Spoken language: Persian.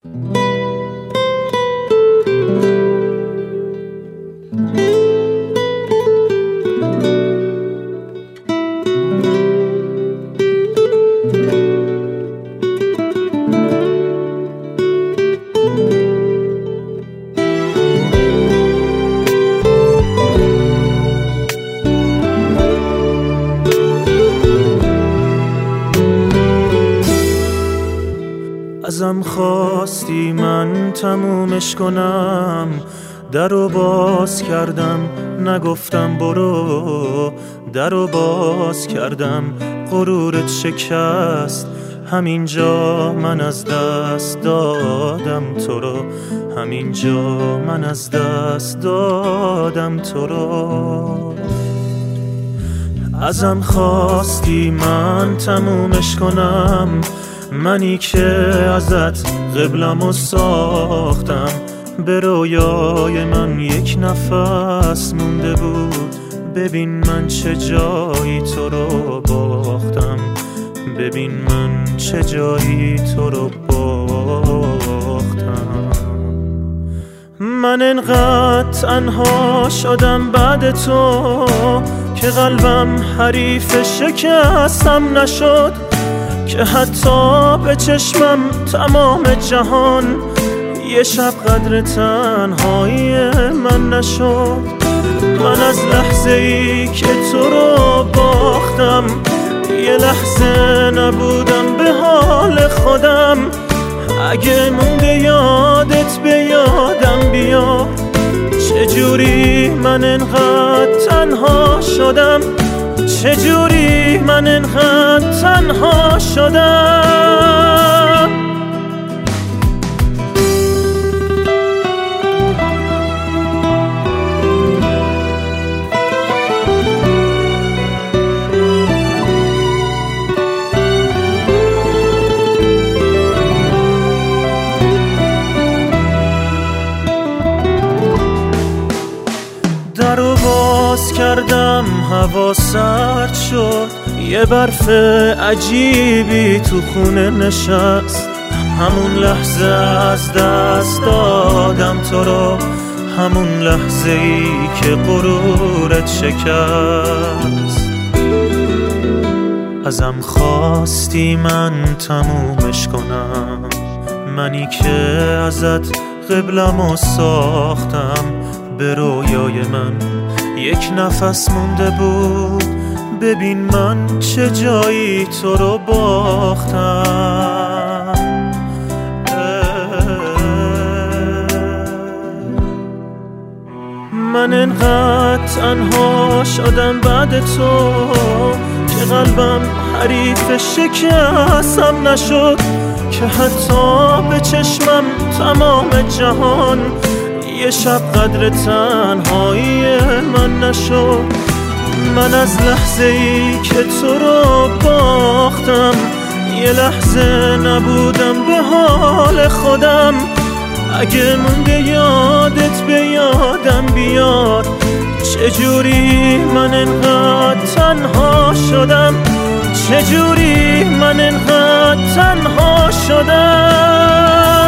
ازم خواستی من تمومش کنم، درو باز کردم نگفتم برو، درو باز کردم غرورت شکست، همینجا من از دست دادم تو رو، همینجا من از دست دادم تو رو. ازم خواستی من تمومش کنم، منی که ازت قبلمو ساختم، به رویای من یک نفس مونده بود، ببین من چه جایی تو رو باختم، ببین من چه جایی تو رو باختم. من انقدر تنها شدم بعد تو که قلبم حریف شکستم نشد، که حتی به چشمم تمام جهان یه شب قدر تنهایی من نشد. من از لحظه ای که تو رو باختم یه لحظه نبودم به حال خودم، اگه مونده یادت به یادم بیار چجوری من انقدر تنها شدم، چجوری من انقدر تنها شدم. درو باز کردم هوا سرد شد، یه برف عجیبی تو خونه نشست، همون لحظه از دست دادم تو رو، همون لحظه ای که غرورت شکست. ازم خواستی من تمومش کنم، منی که ازت قبلمو ساختم، به رویای من یک نفس مونده بود، ببین من چه جایی تو رو باختم. من انقدر تنها شدم بعد تو که قلبم حریف شکستم نشد، که حتی به چشمم تمام جهان یه شب قدر تنهایی من نشد. من از لحظه ای که تو رو باختم یه لحظه نبودم به حال خودم، اگه مونده یادت به یادم بیاد چجوری من انقدر تنها شدم، چجوری من انقدر تنها شدم.